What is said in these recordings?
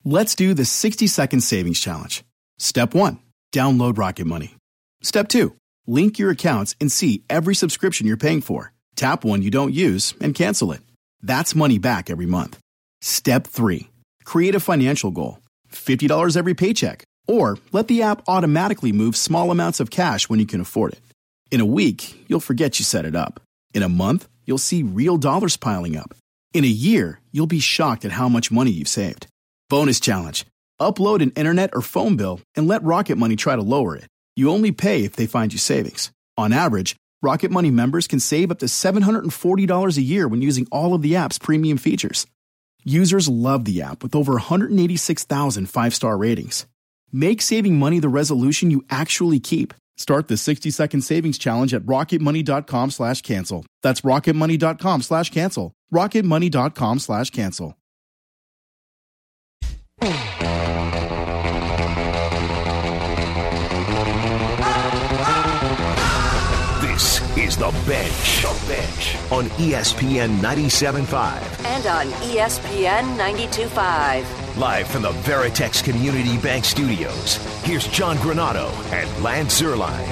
Let's do the 60-second savings challenge. Step 1, download Rocket Money. Step 2, link your accounts and see every subscription you're paying for. Tap one you don't use and cancel it. That's money back every month. Step 3, create a financial goal. $50 every paycheck. Or let the app automatically move small amounts of cash when you can afford it. In a week, you'll forget you set it up. In a month, you'll see real dollars piling up. In a year, you'll be shocked at how much money you've saved. Bonus challenge. Upload an internet or phone bill and let Rocket Money try to lower it. You only pay if they find you savings. On average, Rocket Money members can save up to $740 a year when using all of the app's premium features. Users love the app with over 186,000 five-star ratings. Make saving money the resolution you actually keep. Start the 60-second savings challenge at rocketmoney.com/cancel. That's rocketmoney.com/cancel. rocketmoney.com/cancel. This is The Bench. The Bench on ESPN 97.5. And on ESPN 92.5. Live from the Veritex Community Bank Studios, here's John Granato and Lance Zierlein.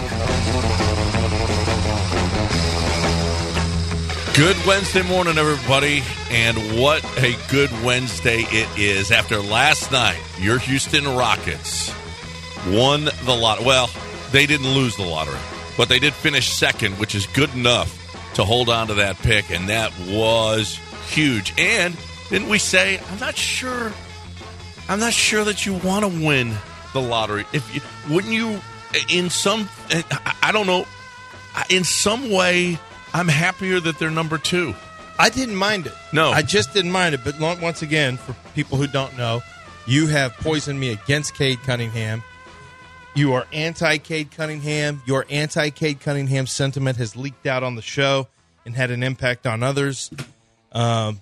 Good Wednesday morning, everybody, and what a good Wednesday it is. After last night, your Houston Rockets won the lottery. Well, they didn't lose the lottery, but they did finish second, which is good enough to hold on to that pick, and that was huge. And didn't we say, I'm not sure that you want to win the lottery. Wouldn't you, in some, I don't know, in some way, I'm happier that they're number 2. I didn't mind it. No. I just didn't mind it. But once again, for people who don't know, you have poisoned me against Cade Cunningham. You are anti-Cade Cunningham. Your anti-Cade Cunningham sentiment has leaked out on the show and had an impact on others. Well,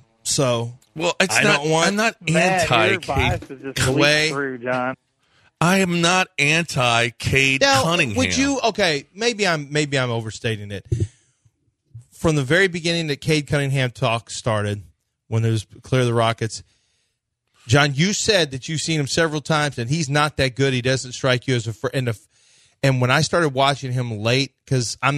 I'm not anti-Cade through, John. I am not anti-Cade Cunningham. Would you? Okay, maybe I'm overstating it. From the very beginning that Cade Cunningham talk started, when it was clear the Rockets, John, you said that you've seen him several times and he's not that good. He doesn't strike you as a friend. And when I started watching him late, because I'm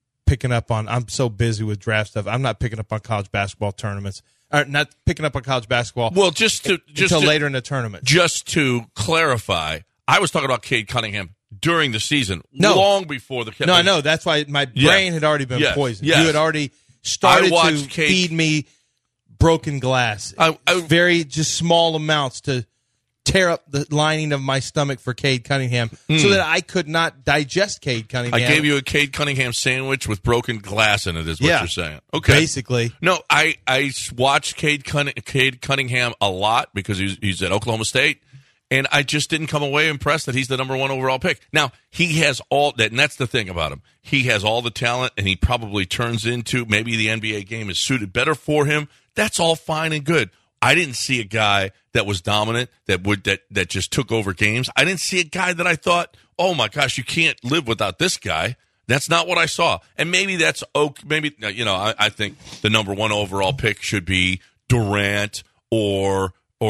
so busy with draft stuff, I'm not picking up on college basketball tournaments. Not picking up on college basketball. Well, until later in the tournament. Just to clarify, I was talking about Cade Cunningham during the season, long before the. No, I know. That's why my brain had already been poisoned. Yes. You had already started to feed me broken glass. Very just small amounts to tear up the lining of my stomach for Cade Cunningham so that I could not digest Cade Cunningham. I gave you a Cade Cunningham sandwich with broken glass in it, is what you're saying. Okay. Basically. No, I watched Cade Cunningham a lot because he's at Oklahoma State, and I just didn't come away impressed that he's the number 1 overall pick. Now, he has all that, and that's the thing about him. He has all the talent, and he probably turns into maybe the NBA game is suited better for him. That's all fine and good. I didn't see a guy that was dominant, that just took over games. I didn't see a guy that I thought, oh my gosh, you can't live without this guy. That's not what I saw. And maybe that's okay. Maybe, I think the number 1 overall pick should be Durant or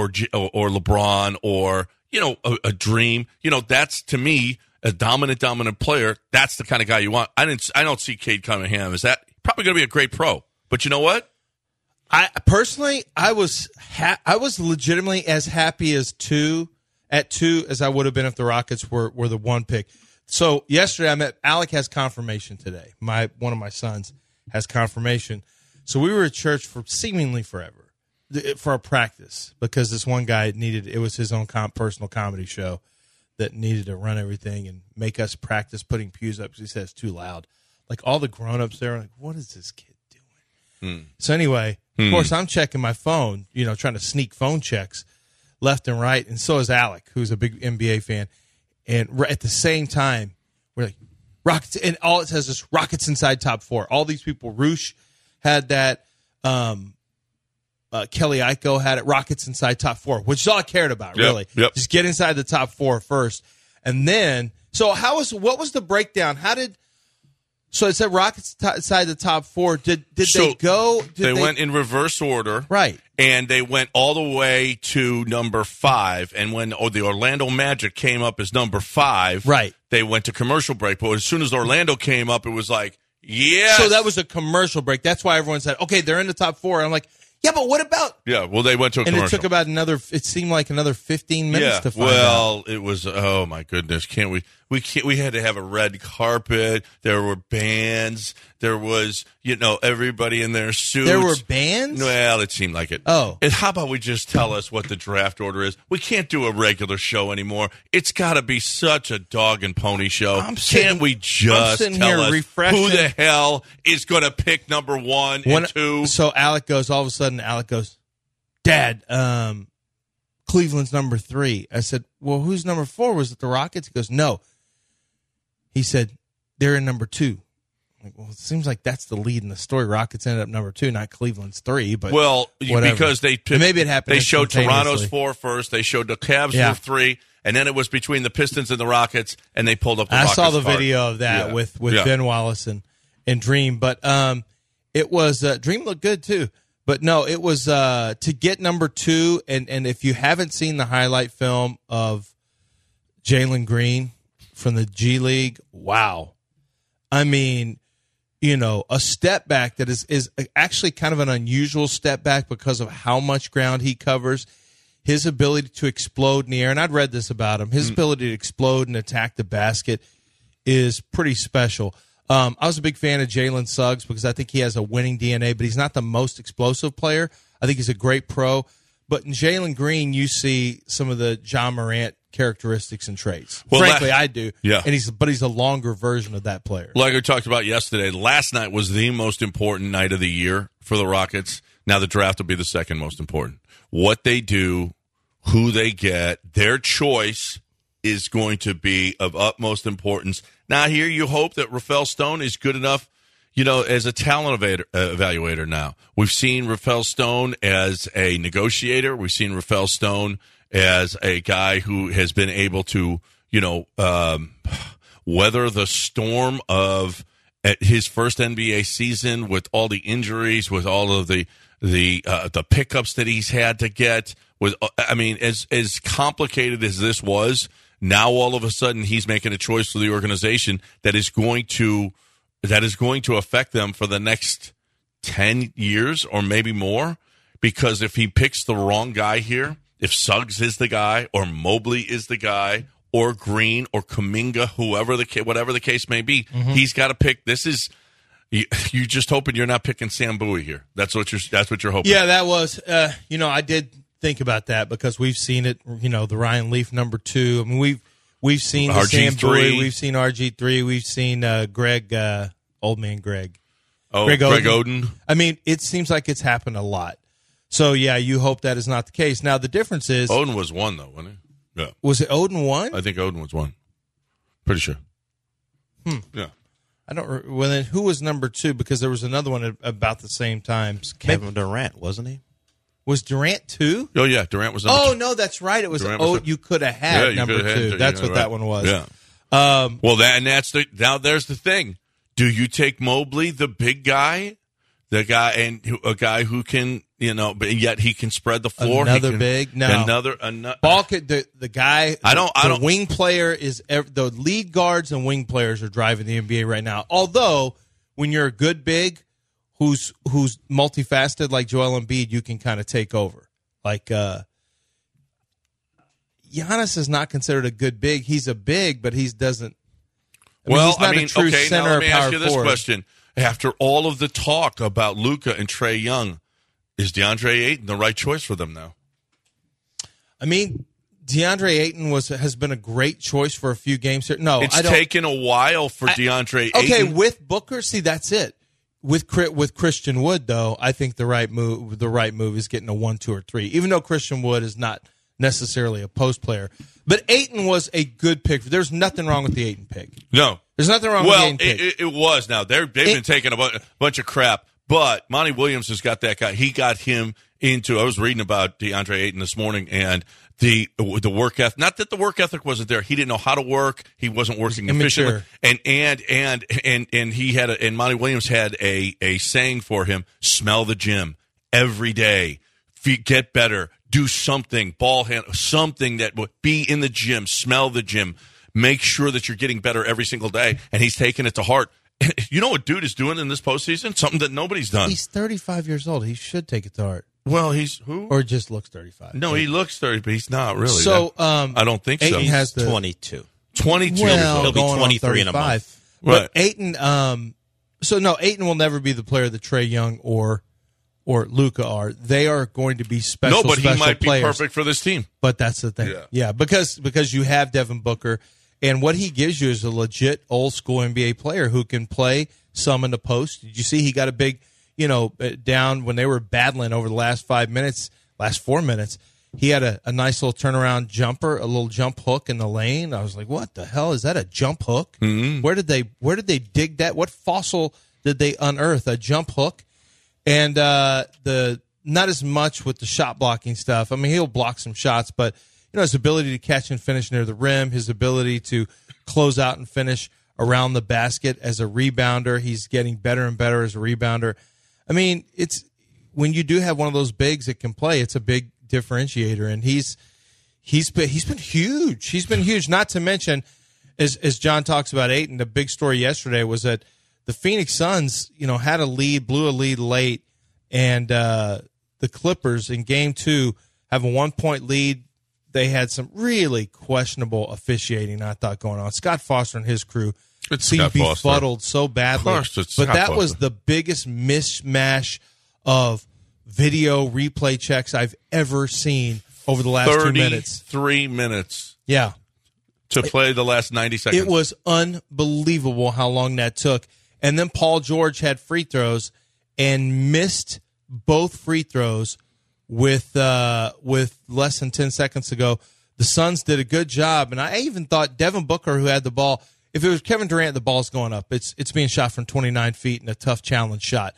LeBron or, a Dream. That's, to me, a dominant player. That's the kind of guy you want. I don't see Cade Cunningham as that. Probably going to be a great pro. But you know what? I was legitimately as happy at 2 as I would have been if the Rockets were the 1 pick. So yesterday Alec has confirmation today. One of my sons has confirmation. So we were at church for seemingly forever for a practice because this one guy it was his own personal comedy show that needed to run everything and make us practice putting pews up because he said it's too loud. Like all the grown-ups there are like, what is this kid doing? So anyway, of course, I'm checking my phone, trying to sneak phone checks left and right. And so is Alec, who's a big NBA fan. And at the same time, we're like, Rockets. And all it says is Rockets inside top 4. All these people, Roosh had that. Kelly Iko had it. Rockets inside top 4, which is all I cared about, really. Yep. Just get inside the top 4 first. And then, what was the breakdown? So it said Rockets inside the top 4. Did they go? They went in reverse order. Right. And they went all the way to number 5. And when the Orlando Magic came up as number 5, right, they went to commercial break. But as soon as Orlando came up, it was like, yes. So that was a commercial break. That's why everyone said, okay, they're in the top 4. I'm like, yeah, but what about? Yeah, well, they went to a commercial. And it took about it seemed like another 15 minutes to find out. Well, it was, oh my goodness, we had to have a red carpet. There were bands. There was, everybody in their suits. There were bands? Well, it seemed like it. Oh. And how about we just tell us what the draft order is? We can't do a regular show anymore. It's got to be such a dog and pony show. Can't we just tell us who the hell is going to pick number 1 and 2? So all of a sudden, Alec goes, Dad, Cleveland's number 3. I said, well, who's number 4? Was it the Rockets? He goes, no. He said, they're in number 2. I'm like, well, it seems like that's the lead in the story. Rockets ended up number 2, not Cleveland's 3. But whatever. Because they picked, maybe it happened. They showed Toronto's 4 first. They showed the Cavs were 3, and then it was between the Pistons and the Rockets, and they pulled up the Rockets. I saw the card. video of that with Ben Wallace and Dream, but it was Dream looked good too. But no, it was to get number 2, and if you haven't seen the highlight film of Jalen Green from the G League, wow. I mean, a step back that is actually kind of an unusual step back because of how much ground he covers, his ability to explode in the air, and I'd read this about him, his ability to explode and attack the basket is pretty special. I was a big fan of Jalen Suggs because I think he has a winning DNA, but he's not the most explosive player. I think he's a great pro. But in Jalen Green, you see some of the John Morant characteristics and traits. Well, frankly, I do. Yeah. And he's a longer version of that player. Like we talked about yesterday, last night was the most important night of the year for the Rockets. Now the draft will be the second most important. What they do, who they get, their choice is going to be of utmost importance. Now, here you hope that Rafael Stone is good enough, as a talent evaluator now. We've seen Rafael Stone as a negotiator. We've seen Rafael Stone as a guy who has been able to, weather the storm of his first NBA season with all the injuries, with all of the pickups that he's had to get. As complicated as this was, now all of a sudden he's making a choice for the organization that is going to affect them for the next 10 years or maybe more. Because if he picks the wrong guy here, if Suggs is the guy or Mobley is the guy or Green or Kuminga, whatever the case may be, he's got to pick. This is you just hoping you're not picking Sam Bowie here. That's what you're hoping. Yeah, that was. I did think about that because we've seen it. The Ryan Leaf number 2. I mean, we've seen the Sam Bowie. We've seen RG3. We've seen Greg, old man Greg. Oh, Greg Oden. I mean, it seems like it's happened a lot. So yeah, you hope that is not the case. Now the difference is Oden was 1 though, wasn't he? Yeah. Was it Oden 1? I think Oden was 1. Pretty sure. Yeah. I don't. Well, then who was number 2? Because there was another one about the same time. Kevin Durant, wasn't he? Was Durant 2? Oh yeah, Durant was number 2. Oh no, that's right. It was you could have had number 2. That's what that one was. Yeah. There's the thing. Do you take Mobley, the big guy, a guy who can, but yet he can spread the floor? Big? No. Another ball could, the guy. The wing player is the lead guards and wing players are driving the NBA right now. Although when you're a good big who's multifaceted like Joel Embiid, you can kind of take over. Like Giannis is not considered a good big. He's a big, but he doesn't. He's not a true center now let me ask you this forward. question. After all of the talk about Luka and Trae Young, is DeAndre Ayton the right choice for them now? I mean, DeAndre Ayton has been a great choice for a few games here. No, it's taken a while for DeAndre Ayton. Okay, with Booker, see, that's it. With Christian Wood, though, I think the right move is getting a 1, 2, or 3. Even though Christian Wood is not necessarily a post player, but Ayton was a good pick. There's nothing wrong with the Ayton pick. No, there's nothing wrong with the Ayton pick. It was. Now they've been taking a bunch of crap, but Monty Williams has got that guy. He got him into. I was reading about DeAndre Ayton this morning and the work ethic. Not that the work ethic wasn't there. He didn't know how to work. He wasn't working efficiently. And he had and Monty Williams had a saying for him: smell the gym every day. get better, do something, ball handle, something that would be in the gym, smell the gym, make sure that you're getting better every single day. And he's taking it to heart. You know what dude is doing in this postseason? Something that nobody's done. He's 35 years old. He should take it to heart. Well, he's who? Or just looks 35. No, he looks 30, but he's not really. So I don't think Ayton so. has the 22. 22 well, years old. He'll be going on 23 in a 35. month. But Ayton, Ayton will never be the player that Trae Young or Luka are. They are going to be special. No, but he might players. be perfect for this team. But that's the thing. Yeah, because you have Devin Booker, and what he gives you is a legit old school NBA player who can play some in the post. Did you see he got a big, down when they were battling over the last 4 minutes. He had a nice little turnaround jumper, a little jump hook in the lane. I was like, what the hell? Is that a jump hook? Mm-hmm. Where did they dig that? What fossil did they unearth? A jump hook? And not as much with the shot blocking stuff. I mean, he'll block some shots, but his ability to catch and finish near the rim, his ability to close out and finish around the basket as a rebounder, he's getting better and better as a rebounder. I mean, it's when you do have one of those bigs that can play, it's a big differentiator, and he's been huge. He's been huge. Not to mention, as John talks about Ayton, the big story yesterday was that the Phoenix Suns, had a lead, blew a lead late, and the Clippers in Game 2 have a 1-point lead. They had some really questionable officiating, I thought, going on. Scott Foster and his crew seemed befuddled so badly. Of course, it's but Scott that Foster. was the biggest mishmash of video replay checks I've ever seen over the last 2 minutes. 3 minutes. Yeah. To play the last 90 seconds. It was unbelievable how long that took. And then Paul George had free throws and missed both free throws with less than 10 seconds to go. The Suns did a good job, and I even thought Devin Booker, who had the ball, if it was Kevin Durant, the ball's going up. It's being shot from 29 feet in a tough challenge shot.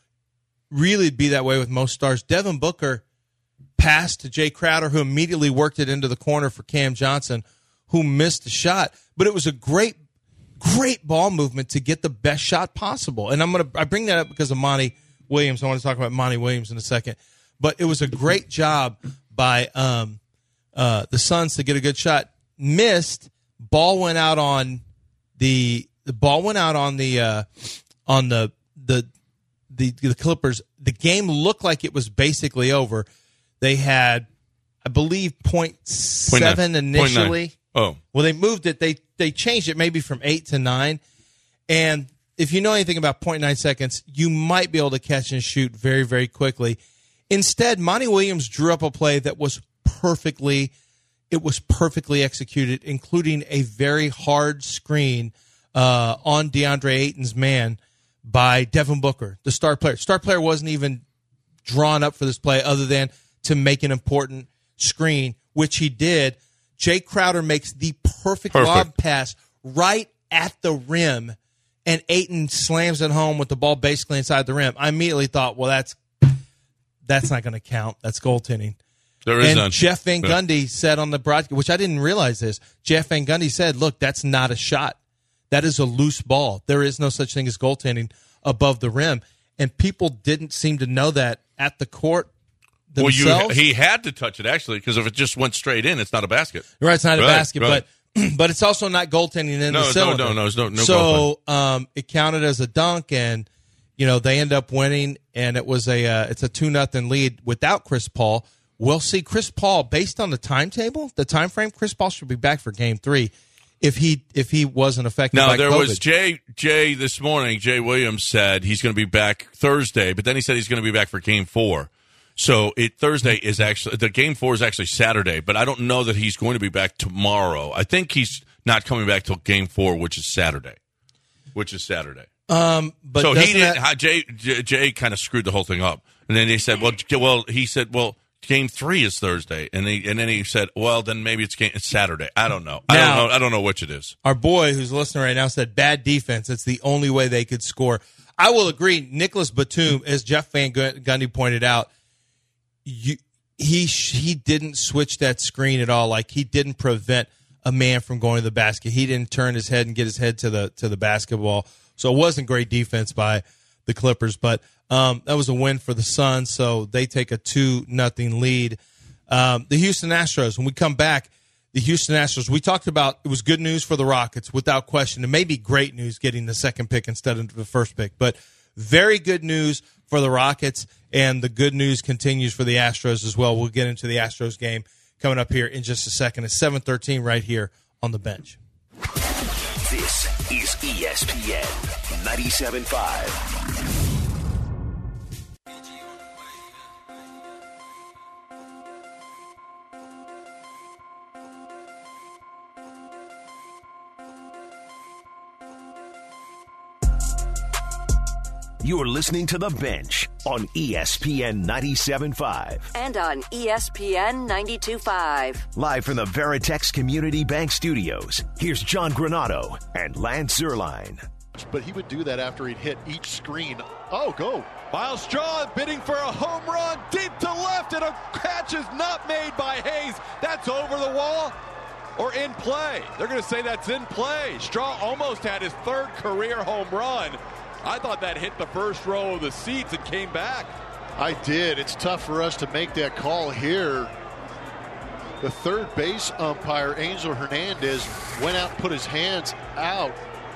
Really it'd be that way with most stars. Devin Booker passed to Jay Crowder, who immediately worked it into the corner for Cam Johnson, who missed the shot. But it was a great ball movement to get the best shot possible. And I bring that up because of Monty Williams. I want to talk about Monty Williams in a second. But it was a great job by the Suns to get a good shot. Missed. Ball went out on the Clippers. The game looked like it was basically over. They had, I believe, 0.7 initially. 0.9. Oh. Well, they moved it. They changed it maybe from 8 to 9. And if you know anything about 0.9 seconds, you might be able to catch and shoot very, very quickly. Instead, Monty Williams drew up a play that was perfectly executed, including a very hard screen on DeAndre Ayton's man by Devin Booker, the star player. Star player wasn't even drawn up for this play other than to make an important screen, which he did. Jay Crowder makes the perfect lob pass right at the rim, and Ayton slams it home with the ball basically inside the rim. I immediately thought, well, that's not going to count. That's goaltending. There is none. Jeff Van Gundy said on the broadcast, which I didn't realize this, Jeff Van Gundy said, look, that's not a shot. That is a loose ball. There is no such thing as goaltending above the rim. And people didn't seem to know that at the court themselves. Well, he had to touch it, actually, because if it just went straight in, it's not a basket. Right, it's not a basket, but it's also not goaltending in the cylinder. No goaltending. So it counted as a dunk, and they end up winning, and it's a 2-0 lead without Chris Paul. We'll see Chris Paul, based on the timetable, the time frame, Chris Paul should be back for Game 3 if he wasn't affected by COVID. Now, there was Jay this morning, Jay Williams said he's going to be back Thursday, but then he said he's going to be back for Game 4. So Thursday is actually, the Game 4 is actually Saturday, but I don't know that he's going to be back tomorrow. I think he's not coming back till Game 4, which is Saturday. But so he didn't. Jay kind of screwed the whole thing up, and then they said, well, Game 3 is Thursday, and then he said, well, then maybe it's Saturday. I don't know. I don't know which it is. Our boy who's listening right now said bad defense. It's the only way they could score. I will agree. Nicholas Batum, as Jeff Van Gundy pointed out, he didn't switch that screen at all. Like, he didn't prevent a man from going to the basket. He didn't turn his head and get his head to the basketball. So it wasn't great defense by the Clippers. But that was a win for the Suns, so they take a 2-0 lead. The Houston Astros, when we come back, the Houston Astros, we talked about it was good news for the Rockets without question. It may be great news getting the second pick instead of the first pick, but very good news for the Rockets, and the good news continues for the Astros as well. We'll get into the Astros game coming up here in just a second. It's 7:13 right here on the bench. This is ESPN 97.5. You're listening to The Bench on ESPN 97.5. And on ESPN 92.5. Live from the Veritex Community Bank Studios, here's John Granato and Lance Zierlein. But he would do that after he'd hit each screen. Oh, go. Miles Straw bidding for a home run deep to left, and a catch is not made by Hayes. That's over the wall or in play. They're going to say that's in play. Straw almost had his third career home run. I thought that hit the first row of the seats and came back. I did. It's tough for us to make that call here. The third base umpire, Angel Hernandez, went out and put his hands out.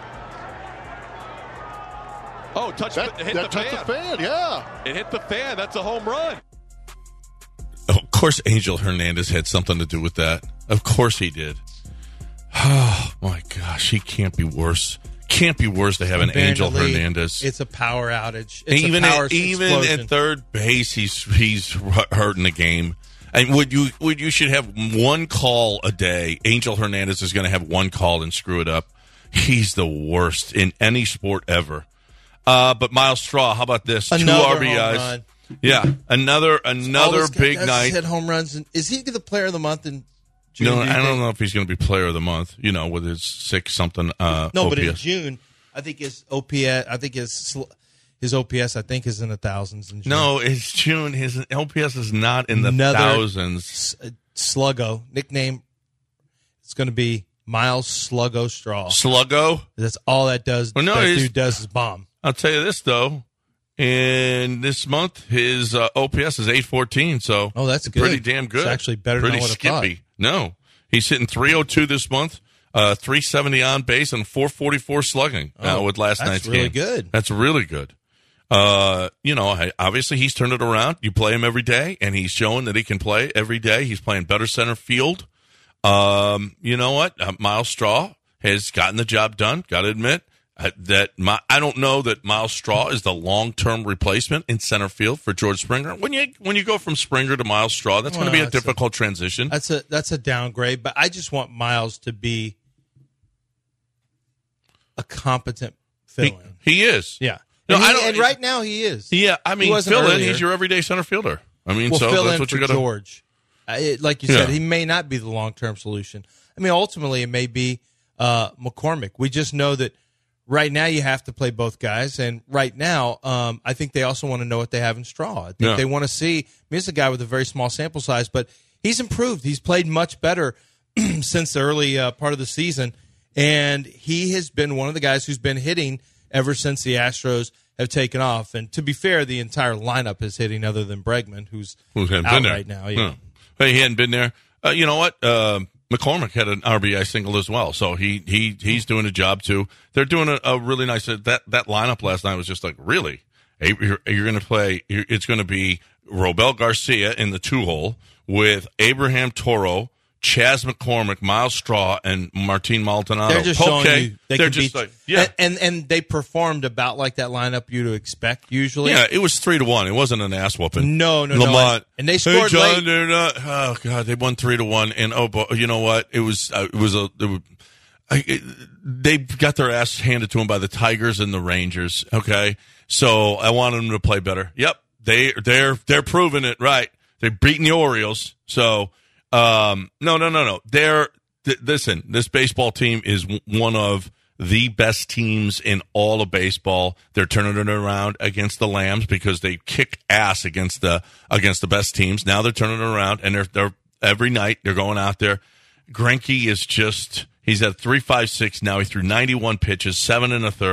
Oh, hit the fan, yeah. It hit the fan. That's a home run. Of course, Angel Hernandez had something to do with that. Of course he did. Oh, my gosh. He can't be worse. Can't be worse to have an Angel Hernandez. It's a power outage. Even at third base, he's hurting the game. And would you should have one call a day? Angel Hernandez is going to have one call and screw it up. He's the worst in any sport ever. But Miles Straw, how about this? Another 2 RBIs. Home run. Yeah, another big night. Hit home runs. Is he the player of the month in June? No, I don't know if he's going to be player of the month. With his 6-something. No, OPS. but in June, I think his OPS. I think his OPS. I think is in the thousands. In June. No, it's June. His OPS is not in the thousands. Sluggo nickname. It's going to be Miles Sluggo Straw. Sluggo. That's all that does. Well, no, that dude does is bomb. I'll tell you this though. In this month, his OPS is 814, so that's good. Pretty damn good. It's actually better than I would have thought. No, he's hitting 302 this month, 370 on base, and 444 slugging with last night's game. That's really good. That's really good. Obviously he's turned it around. You play him every day, and he's showing that he can play every day. He's playing better center field. You know what? Miles Straw has gotten the job done. Got to admit. I don't know that Miles Straw is the long-term replacement in center field for George Springer. When you go from Springer to Miles Straw, that's going to be a difficult transition. That's a downgrade, but I just want Miles to be a competent fill-in. He is. Yeah. No, and right now he is. Yeah, I mean, fill-in, he's your everyday center fielder. I mean, so fill that's in what for you got to. George. Like you said, he may not be the long-term solution. I mean, ultimately, it may be McCormick. We just know that right now you have to play both guys, and right now I think they also want to know what they have in Straw. I think they want to see. I mean, he's a guy with a very small sample size, but he's improved. He's played much better since the early part of the season, and he has been one of the guys who's been hitting ever since the Astros have taken off. And to be fair, the entire lineup is hitting other than Bregman, who's out right now. Yeah. No. Hey, he hadn't been there. You know what? McCormick had an RBI single as well, so he's doing a job too. They're doing a really nice that lineup last night was just like, really, you're going to play. It's going to be Robel Garcia in the 2-hole with Abraham Toro, Chas McCormick, Miles Straw, and Martin Maldonado. They're just showing you they're just like, yeah, and they performed about like that lineup you'd expect usually. Yeah, it was 3-1. It wasn't an ass whooping. No. Lamont, and they scored John, late. They're not. Oh God, they won 3-1. And you know what? They got their ass handed to them by the Tigers and the Rangers. Okay, so I want them to play better. Yep, they're proving it right. They're beating the Orioles. So. No. Listen, this baseball team is one of the best teams in all of baseball. They're turning it around against the Lambs because they kick ass against the best teams. Now they're turning it around, and they're every night they're going out there. Greinke is he's at 3.56 now. He threw 91 pitches, 7 1/3,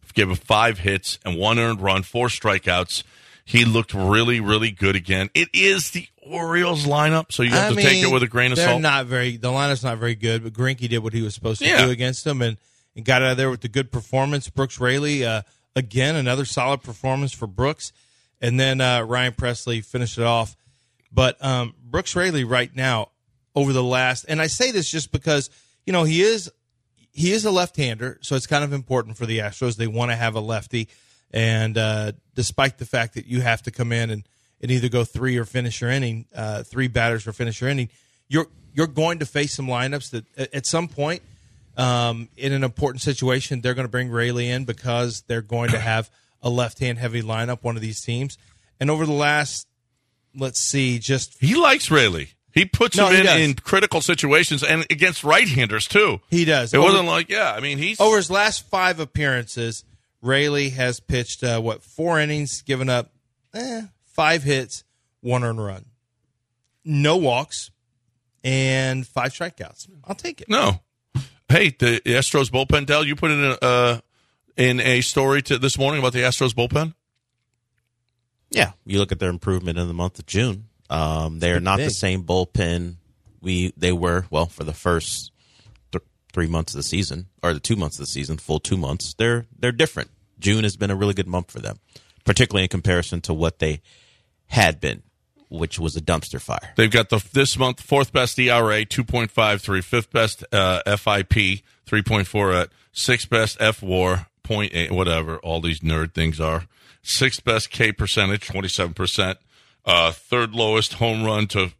gave up 5 hits and 1 earned run, 4 strikeouts. He looked really, really good again. It is the Orioles lineup, so you have to take it with a grain of salt. The lineup's not very good, but Greinke did what he was supposed to do against them and got out of there with the good performance. Brooks Raley, again, another solid performance for Brooks. And then Ryan Presley finished it off. But Brooks Raley right now, over the last, and I say this just because, he is a left-hander, so it's kind of important for the Astros. They want to have a lefty. And despite the fact that you have to come in and either go 3 or finish your inning, 3 batters or finish your inning, you're going to face some lineups that at some point in an important situation, they're going to bring Raley in because they're going to have a left-hand heavy lineup, one of these teams. And over the last, he likes Raley. He puts him in critical situations and against right-handers, too. He does. It wasn't he's... Over his last 5 appearances, Raley has pitched, 4 innings, given up 5 hits, 1 earned run. No walks, and 5 strikeouts. I'll take it. No. Hey, the Astros bullpen, Del, you put in a story this morning about the Astros bullpen? Yeah. You look at their improvement in the month of June. They are not the same bullpen they were, for the first 3 months of the season, or the 2 months of the season, full 2 months. They're different. June has been a really good month for them, particularly in comparison to what they had been, which was a dumpster fire. They've got this month 4th best ERA, 2.53, 5th best FIP, 3.48, 6th best FWAR, 0.8, whatever all these nerd things are. 6th best K percentage, 27%. 3rd lowest home run to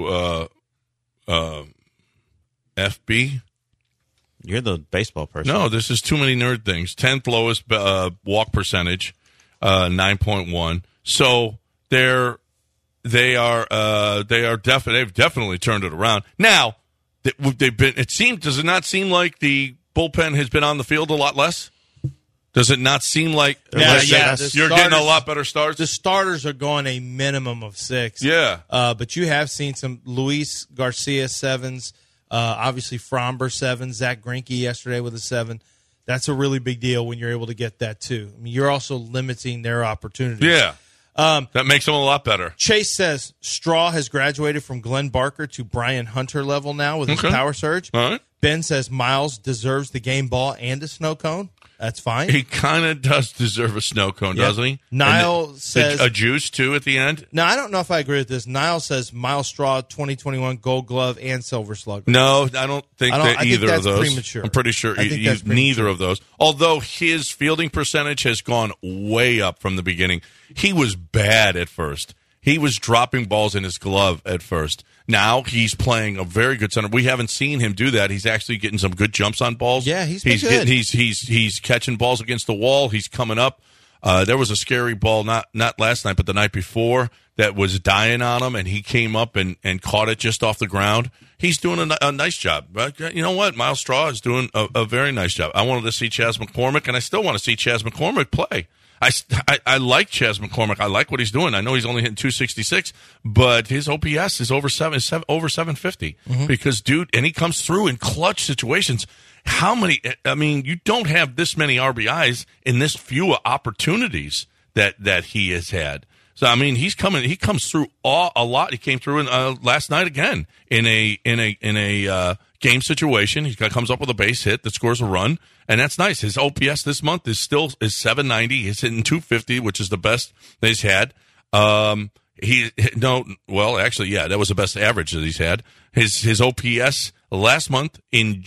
FB. You're the baseball person. No, this is too many nerd things. 10th lowest walk percentage, 9.1. So they've definitely turned it around. Now does it not seem like the bullpen has been on the field a lot less? Does it not seem like you're getting a lot better starts? The starters are going a minimum of 6. Yeah. But you have seen some Luis Garcia 7s, obviously Fromber 7, Zach Greinke yesterday with a 7. That's a really big deal when you're able to get that too. I mean, you're also limiting their opportunities. Yeah. That makes them a lot better. Chase says Straw has graduated from Glenn Barker to Brian Hunter level now with his power surge. All right. Ben says Miles deserves the game ball and a snow cone. That's fine. He kind of does deserve a snow cone, doesn't he? Niall says... A juice, too, at the end? No, I don't know if I agree with this. Niall says Miles Straw, 2021 Gold Glove and Silver Slugger. No, I don't think either of those. Premature. I'm pretty sure neither of those. Although his fielding percentage has gone way up from the beginning. He was bad at first. He was dropping balls in his glove at first. Now he's playing a very good center. We haven't seen him do that. He's actually getting some good jumps on balls. Yeah, he's good. He's catching balls against the wall. He's coming up. There was a scary ball not last night, but the night before that was dying on him, and he came up and caught it just off the ground. He's doing a nice job. But you know what? Miles Straw is doing a very nice job. I wanted to see Chas McCormick, and I still want to see Chas McCormick play. I like Chas McCormick. I like what he's doing. I know he's only hitting 266, but his OPS is over 750 because, dude, and he comes through in clutch situations. How many? I mean, you don't have this many RBIs in this few opportunities that he has had. So I mean, he comes through a lot. He came through last night again in a game situation. He comes up with a base hit that scores a run, and that's nice. His OPS this month is 790. He's hitting 250, which is the best that he's had. That was the best average that he's had. His OPS last month in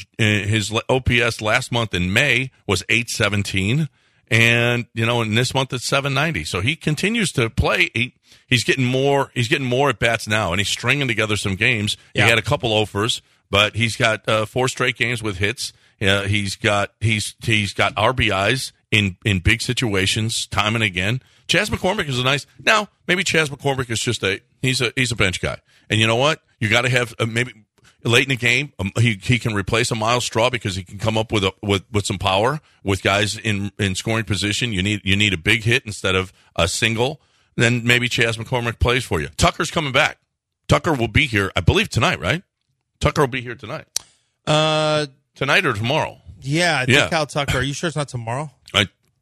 May was 817. And, in this month it's 790. So he continues to play. He's getting more at bats now, and he's stringing together some games. Yeah. He had a couple offers, but he's got 4 straight games with hits. He's got RBIs in big situations time and again. Chas McCormick is now maybe Chas McCormick is just he's a bench guy. And you know what? You got to have maybe late in the game, he can replace a Miles Straw because he can come up with some power with guys in scoring position. You need a big hit instead of a single. Then maybe Chas McCormick plays for you. Tucker's coming back. Tucker will be here, I believe, tonight, right? Tucker will be here tonight. Tonight or tomorrow? Yeah, I think Kyle Tucker. Are you sure it's not tomorrow? I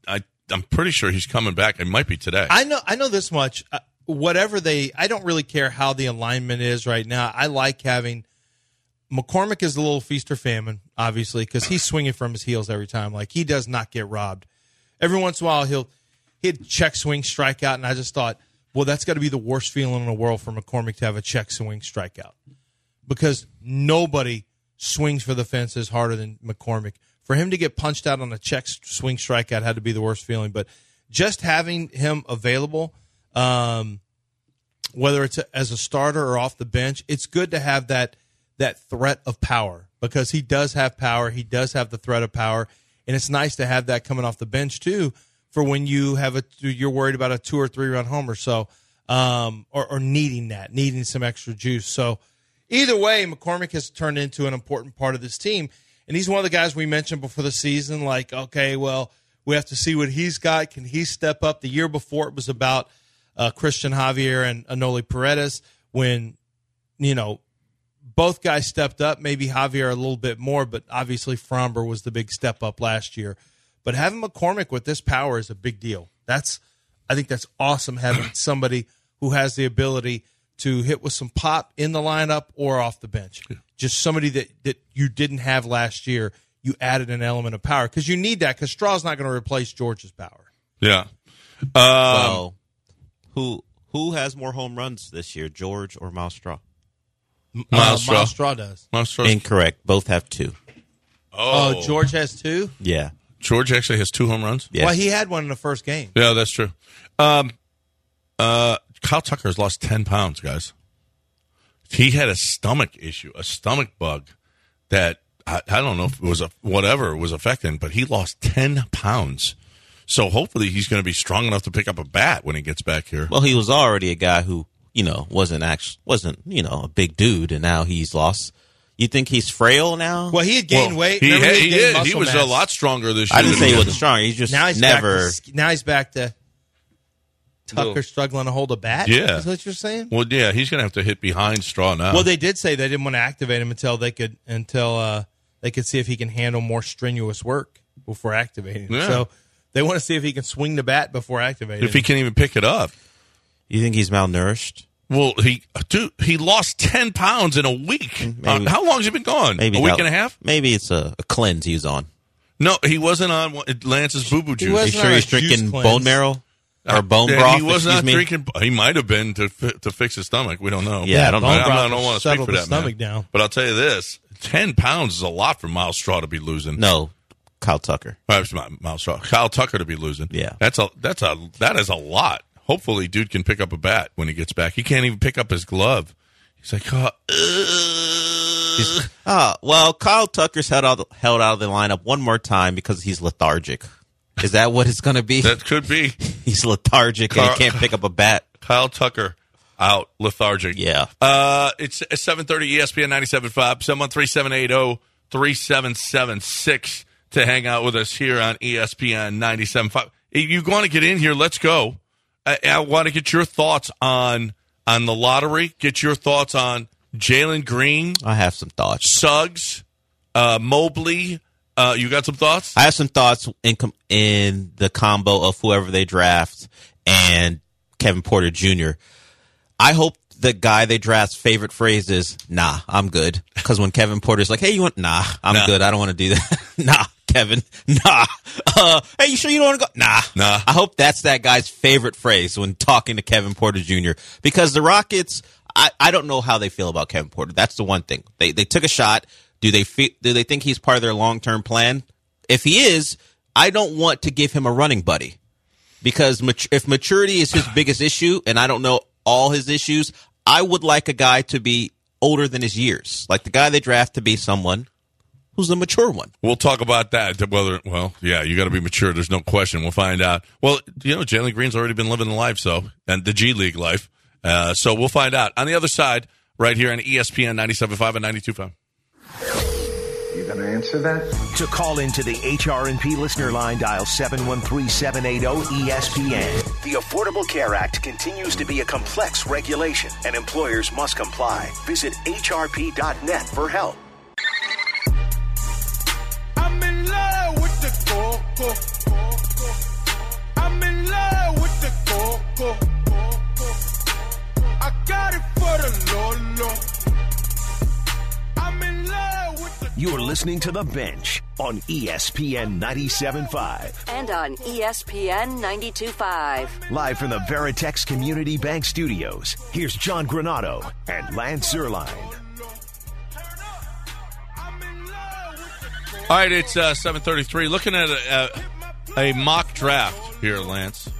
I'm pretty sure he's coming back. It might be today. I know this much. I don't really care how the alignment is right now. I like having McCormick is a little feast or famine, obviously, because he's swinging from his heels every time. Like, he does not get robbed. Every once in a while, he'd check swing strikeout, and I just thought, well, that's got to be the worst feeling in the world for McCormick to have a check swing strikeout, because nobody swings for the fences harder than McCormick. For him to get punched out on a check swing strikeout had to be the worst feeling. But just having him available, whether it's as a starter or off the bench, it's good to have that threat of power, because he does have power. He does have the threat of power, and it's nice to have that coming off the bench too, for when you're worried about a 2 or 3 run homer. So, or needing some extra juice. So, either way, McCormick has turned into an important part of this team. And he's one of the guys we mentioned before the season, like, okay, well, we have to see what he's got. Can he step up? The year before, it was about Christian Javier and Anoli Paredes. When, both guys stepped up, maybe Javier a little bit more, but obviously Framber was the big step up last year. But having McCormick with this power is a big deal. I think that's awesome, having somebody who has the ability to hit with some pop in the lineup or off the bench. Just somebody that you didn't have last year. You added an element of power, because you need that, because Straw's not going to replace George's power. Yeah. Well, who has more home runs this year, George or Miles Straw? Miles Straw does. Incorrect. Both have 2. Oh, George has 2? Yeah. George actually has 2 home runs? Yes. Well, he had one in the first game. Yeah, that's true. Kyle Tucker has lost 10 pounds, guys. He had a stomach issue, a stomach bug that I don't know if it was whatever was affecting, but he lost 10 pounds. So hopefully he's going to be strong enough to pick up a bat when he gets back here. Well, he was already a guy who, wasn't a big dude, and now he's lost. You think he's frail now? Well, he had gained weight. He did. He was a lot stronger this year. I didn't say he wasn't strong. He's just now he's back to Tucker struggling to hold a bat? Yeah. Is what you're saying? Well, yeah, he's going to have to hit behind Straw now. Well, they did say they didn't want to activate him until they could see if he can handle more strenuous work before activating him. Yeah. So they want to see if he can swing the bat before activating if he can even pick it up. You think he's malnourished? Well, he lost 10 pounds in a week. How long has he been gone? Maybe a week and a half? Maybe it's a cleanse he's on. No, he wasn't on Lance's boo-boo juice. Are you sure he's drinking bone marrow? Or bone broth? He was not drinking. He might have been to fix his stomach. We don't know. Yeah, I don't know. I don't want to speak for that, stomach man. down. But I'll tell you this: 10 pounds is a lot for Miles Straw to be losing. No, Kyle Tucker. Miles Straw. Kyle Tucker to be losing. Yeah, that is a lot. Hopefully, dude can pick up a bat when he gets back. He can't even pick up his glove. He's like, well, Kyle Tucker's held out of the lineup one more time because he's lethargic. Is that what it's going to be? That could be. He's lethargic and he can't pick up a bat. Kyle Tucker out, lethargic. Yeah. It's 7:30 ESPN 97.5, 713-780-3776 to hang out with us here on ESPN 97.5. If you want to get in here, let's go. I want to get your thoughts on the lottery, get your thoughts on Jalen Green. I have some thoughts. Suggs, Mobley. You got some thoughts? I have some thoughts in the combo of whoever they draft and Kevin Porter Jr. I hope the guy they draft's favorite phrase is, nah, I'm good. Because when Kevin Porter's like, hey, you want, nah, I'm good. I don't want to do that. Nah, Kevin, nah. Hey, you sure you don't want to go? Nah. I hope that's that guy's favorite phrase when talking to Kevin Porter Jr. Because the Rockets, I don't know how they feel about Kevin Porter. That's the one thing. They took a shot. Do they think he's part of their long-term plan? If he is, I don't want to give him a running buddy. Because if maturity is his biggest issue, and I don't know all his issues, I would like a guy to be older than his years. Like the guy they draft to be someone who's the mature one. We'll talk about that. Yeah, you got to be mature. There's no question. We'll find out. Well, Jalen Green's already been living the life, and the G League life. So we'll find out. On the other side, right here on ESPN 97.5 and 92.5. You going to answer that? To call into the HRNP listener line, dial 713-780-ESPN. The Affordable Care Act continues to be a complex regulation, and employers must comply. Visit hrp.net for help. I'm in love with the coco. You're listening to The Bench on ESPN 97.5. And on ESPN 92.5. Live from the Veritex Community Bank Studios, here's John Granado and Lance Zierlein. All right, it's 7:33. Looking at a mock draft here, Lance,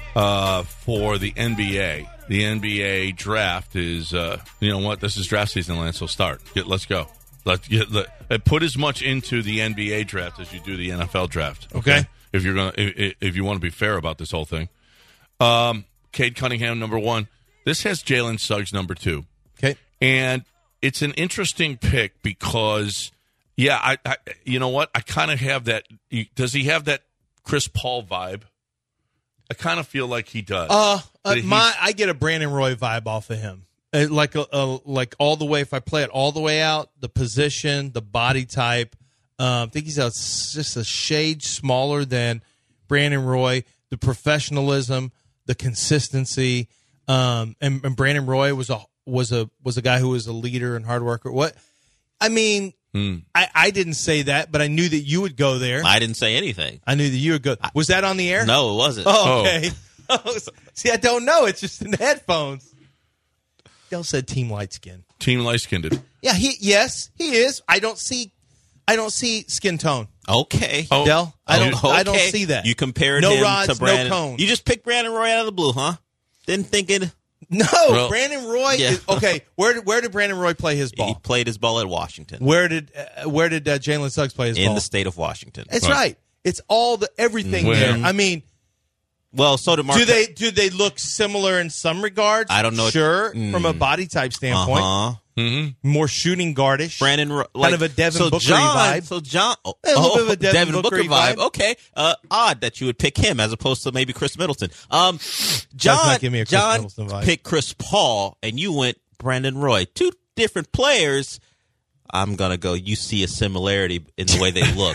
for the NBA. The NBA draft is, you know what? This is draft season, Lance. So start. Let's go. Put as much into the NBA draft as you do the NFL draft. Okay. If you want to be fair about this whole thing. Cade Cunningham, number 1. This has Jalen Suggs, number 2. Okay. And it's an interesting pick because, yeah, I you know what? I kind of have that. Does he have that Chris Paul vibe? I kind of feel like he does. I get a Brandon Roy vibe off of him. Like all the way. If I play it all the way out, the position, the body type. I think he's just a shade smaller than Brandon Roy. The professionalism, the consistency, and Brandon Roy was a guy who was a leader and hard worker. What I mean. I didn't say that, but I knew that you would go there. I didn't say anything. I knew that you would go. Was that on the air? No, it wasn't. Oh, okay. See, I don't know. It's just in the headphones. Dell said Team Light Skin. Team Light Skinned. Yeah, he is. I don't see skin tone. Okay. Dell, I don't see that. You compared no him rods, to Brandon. no cones. You just picked Brandon Roy out of the blue, huh? Didn't think it. No, Brandon Roy. Yeah. Is, okay, where did Brandon Roy play his ball? He played his ball at Washington. Where did Jalen Suggs play his ball? In the state of Washington. That's right. It's all everything there. I mean, well, so did Mark. Do they look similar in some regards? I don't know. Sure, from a body type standpoint, more shooting guardish. Brandon, kind of a Devin Booker vibe. So John, a little bit of a Devin Booker vibe. vibe. Okay, odd that you would pick him as opposed to maybe Chris Middleton. John Middleton vibe. Picked Chris Paul, and you went Brandon Roy. Two different players. I'm gonna go. You see a similarity in the way they look.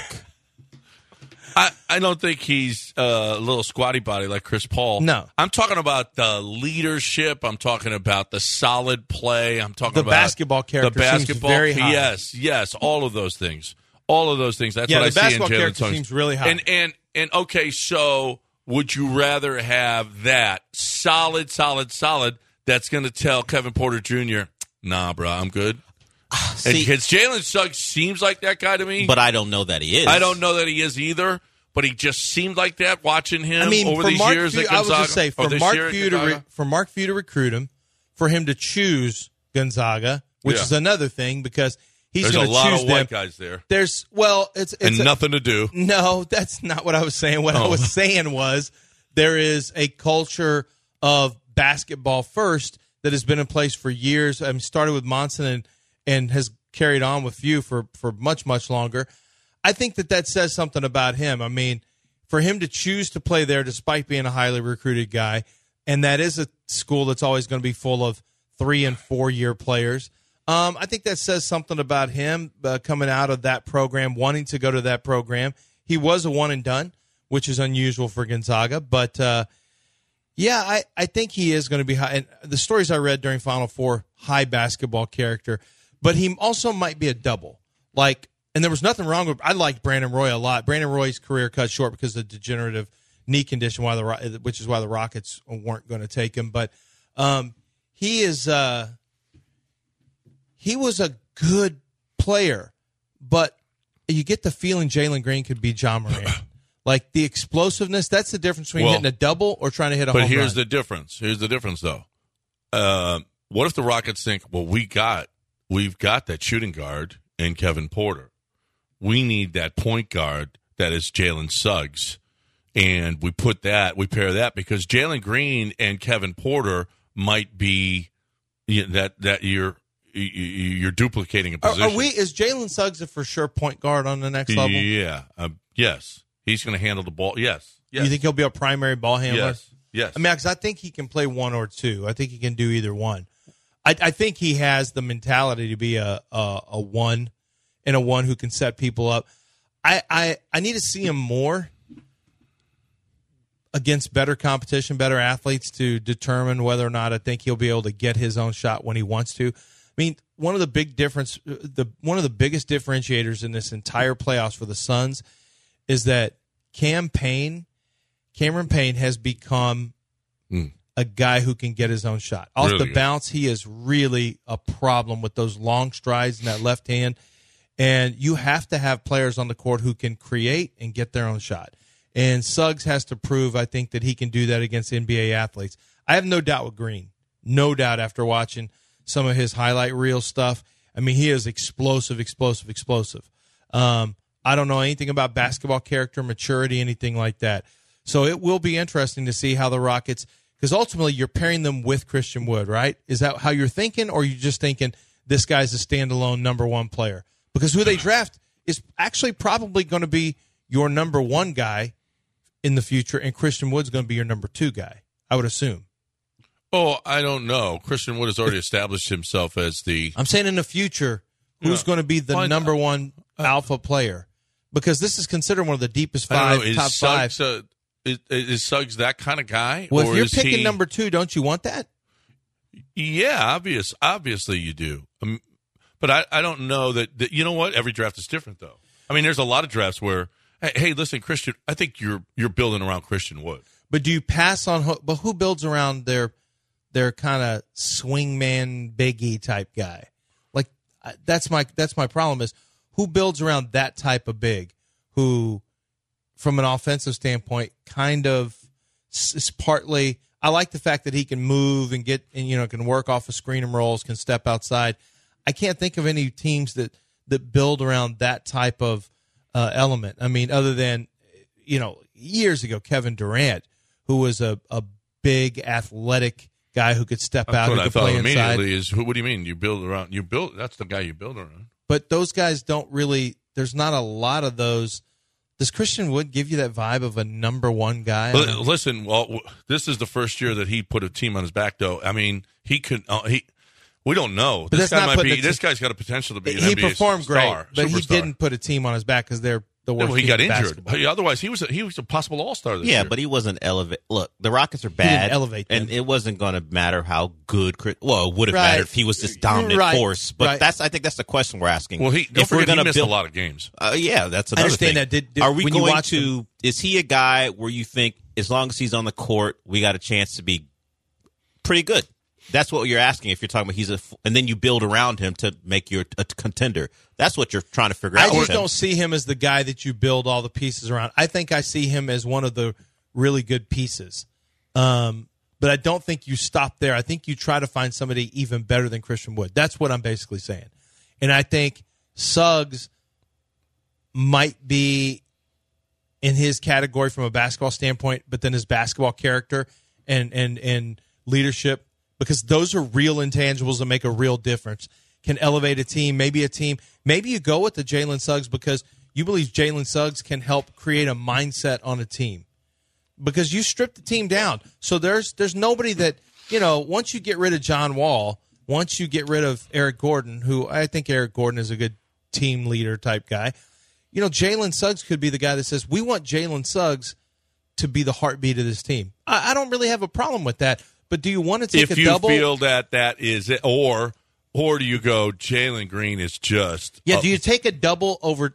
I don't think he's a little squatty body like Chris Paul. No. I'm talking about the leadership. I'm talking about the solid play. I'm talking about basketball character. The basketball, seems very high. Yes, all of those things. All of those things. That's what I see in Jalen Suggs. The basketball character seems really high. And okay, so would you rather have that solid that's going to tell Kevin Porter Jr., nah, bro, I'm good? Because Jalen Suggs seems like that guy to me. But I don't know that he is. I don't know that he is either, but he just seemed like that watching him over these Mark years Few, at Gonzaga. I would just say, for Mark Few to recruit him, for him to choose Gonzaga, which is another thing because he's going to choose them. There's a lot of white guys there. It's nothing to do. No, that's not what I was saying. What I was saying was there is a culture of basketball first that has been in place for years. I mean, started with Monson and has carried on with Few for much, much longer. I think that says something about him. I mean, for him to choose to play there despite being a highly recruited guy, and that is a school that's always going to be full of 3- and 4-year players, I think that says something about him coming out of that program, wanting to go to that program. He was a one-and-done, which is unusual for Gonzaga, but I think he is going to be high. And the stories I read during Final Four, high basketball character. But he also might be a double. And there was nothing wrong with – I liked Brandon Roy a lot. Brandon Roy's career cut short because of the degenerative knee condition, which is why the Rockets weren't going to take him. But he was a good player. But you get the feeling Jalen Green could be John Moran. Like the explosiveness, that's the difference between hitting a double or trying to hit a home run. But here's the difference. Here's the difference, though. What if the Rockets think, well, we've got that shooting guard in Kevin Porter. We need that point guard that is Jalen Suggs. And we pair that because Jalen Green and Kevin Porter might be that you're duplicating a position. Is Jalen Suggs a for sure point guard on the next level? Yeah. Yes. He's going to handle the ball. Yes. You think he'll be a primary ball handler? Yes. I mean, because I think he can play one or two. I think he can do either one. I think he has the mentality to be a one and a one who can set people up. I need to see him more against better competition, better athletes to determine whether or not I think he'll be able to get his own shot when he wants to. I mean, one of the big difference, one of the biggest differentiators in this entire playoffs for the Suns is that Cameron Payne has become a guy who can get his own shot. Off the bounce, he is really a problem with those long strides in that left hand. And you have to have players on the court who can create and get their own shot. And Suggs has to prove, I think, that he can do that against NBA athletes. I have no doubt with Green. No doubt after watching some of his highlight reel stuff. I mean, he is explosive. I don't know anything about basketball character, maturity, anything like that. So it will be interesting to see how the Rockets, because ultimately you're pairing them with Christian Wood, right? Is that how you're thinking, or are you just thinking this guy's a standalone number one player? Because who they draft is actually probably going to be your number one guy in the future, and Christian Wood's going to be your number two guy, I would assume. Oh, I don't know. Christian Wood has already established himself as the... I'm saying in the future, who's going to be the number one alpha player? Because this is considered one of the deepest top five. Is Suggs that kind of guy? Well, or if you're picking number two, don't you want that? Yeah, obviously you do. But I don't know that. You know what? Every draft is different, though. I mean, there's a lot of drafts where, hey, listen, Christian, I think you're building around Christian Wood. But do you pass on? But who builds around their kind of swingman biggie type guy? Like that's my problem is who builds around that type of big who, from an offensive standpoint, kind of is partly. I like the fact that he can move and can work off of screen and rolls, can step outside. I can't think of any teams that build around that type of element. I mean, other than, years ago, Kevin Durant, who was a big athletic guy who could step out and could play inside. What do you mean? That's the guy you build around. But those guys don't really, there's not a lot of those. Does Christian Wood give you that vibe of a number one guy? Listen, this is the first year that he put a team on his back, though. I mean, he could, we don't know. This guy's got a potential to be an NBA star. He performed great, but he didn't put a team on his back because they're the worst. He got injured. Otherwise, he was a possible All-Star this year. Yeah, but he wasn't elevated. Look, the Rockets are bad. He didn't elevate them. And it wasn't going to matter how good. Well, it would have mattered if he was this dominant force. But I think that's the question we're asking. Well, he missed a lot of games. Yeah, that's another thing. I understand that. Are we going to? Is he a guy where you think as long as he's on the court, we got a chance to be pretty good? That's what you're asking if you're talking about and then you build around him to make you a contender. That's what you're trying to figure out. I just don't see him as the guy that you build all the pieces around. I think I see him as one of the really good pieces. But I don't think you stop there. I think you try to find somebody even better than Christian Wood. That's what I'm basically saying. And I think Suggs might be in his category from a basketball standpoint, but then his basketball character and leadership, because those are real intangibles that make a real difference, can elevate a team. Maybe you go with the Jalen Suggs because you believe Jalen Suggs can help create a mindset on a team. Because you strip the team down. So there's nobody that, once you get rid of John Wall, once you get rid of Eric Gordon, who I think Eric Gordon is a good team leader type guy, Jalen Suggs could be the guy that says, we want Jalen Suggs to be the heartbeat of this team. I don't really have a problem with that. But do you want to take a double? If you feel that is it, or do you go, Jalen Green is just... Yeah, do you take a double over